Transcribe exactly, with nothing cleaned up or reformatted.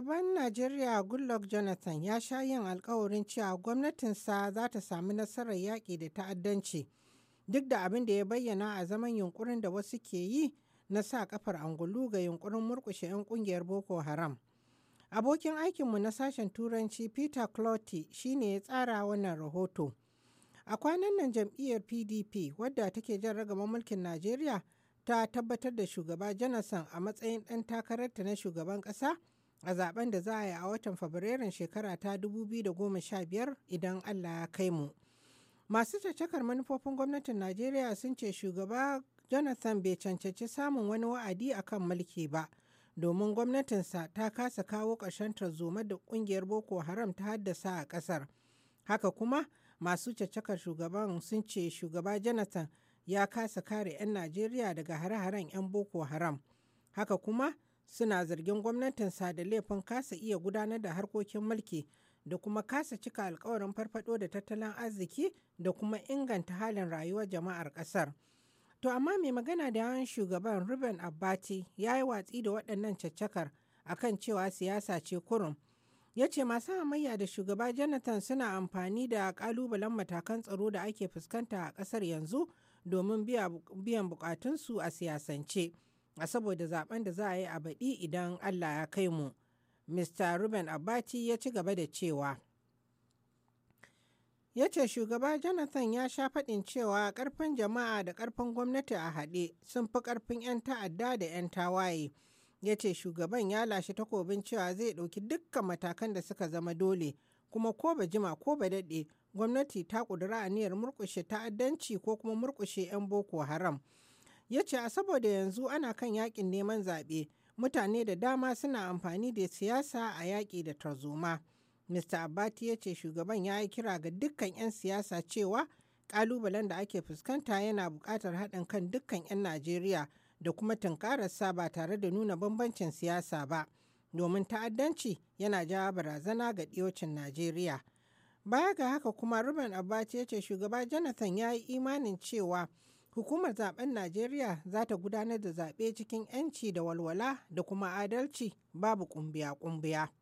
Shugaban Najeriya Goodluck Jonathan ya sha yin alkawarin cewa gwamnatinsa za ta sami nasarar yaƙi da ta'addanci duk da abin da ya bayyana a zaman yunkurin da wasu ke yi na sa kafar angulu ga yunkurin murƙushe 'yan ƙungiyar Boko Haram. Abokin aikinmu na sashen Turanci Peter Clotty shine ya tsara wannan rahoto. A kwanan nan jam'iyyar P D P wadda take jan ragaman mulkin Najeriya ta tabbatar da shugaba Jonathan a matsayin ɗan takararta na shugaban ƙasa a zaben da za a yi a watan Fabrairun shekara ta dubu biyu da goma sha biyar idan Allah ya kai mu. Masu caccakar manufofin gwamnatin Najeriya sun ce shugaba Jonathan bai cancanci samun wani wa'adi a kan mulki ba, domin gwamnatinsa ta kasa kawo ƙarshen tarzoma da ƙungiyar Boko Haram ta haddasa a ƙasar. Haka kuma masu caccakar shugaban sun ce shugaba Jonathan ya kasa kare 'yan Najeriya daga hare-haren 'yan Boko Haram. Haka kuma suna zargin gwamnatinsa da laifin kasa iya gudanar da harkokin mulki da kuma kasa cika alkawarin farfado da tattalin arziki da kuma inganta halin rayuwar jama'ar ƙasar. To amma mai magana da yawan shugaban Reuben Abbati ya yi watsi da waɗannan caccakar akan cewa siyasa ce kurum. Ya ce masu hamayya da shugaba Jonathan suna amfani da ƙalubalen matakan tsaro da ake fuskanta a ƙasar yanzu domin biyan bukatunsu a siyasance, a saboda zaben da za a yi a baɗi idan Allah ya kai mu. Mister Reuben Abbati ya ci gaba da cewa, ya ce shugaba Jonathan ya sha faɗin cewa ƙarfin jama'a da ƙarfin gwamnati a haɗe sun fi ƙarfin 'yan ta'adda da 'yan tawaye. Ya ce shugaban ya lashe takobin cewa zai ɗauki dukkan matakan da suka zama dole, kuma ko ba jima ko ba daɗe gwamnati ta ƙudura aniyar murƙushe ta'addanci ko kuma murƙushe 'yan Boko Haram. Ya ce a saboda yanzu ana kan yaƙin neman zaɓe, mutane da dama suna amfani da siyasa a yaƙi da tarzoma. Mister Abbati ya ce shugaban ya yi kira ga dukkan 'yan siyasa cewa ƙalubalen da ake fuskanta yana buƙatar haɗin kan dukkan 'yan Najeriya da kuma tunkararsa ba tare da nuna bambancin siyasa ba, domin ta'addanci yana jawo barazana ga ɗiyocin Najeriya. Baya ga haka kuma Reuben Abbati ya ce shugaba Jonathan ya yi imanin cewa hukumar zaben Najeriya za ta gudanar da zaɓe cikin 'yanci da walwala da kuma adalci babu ƙumbiya-ƙumbiya.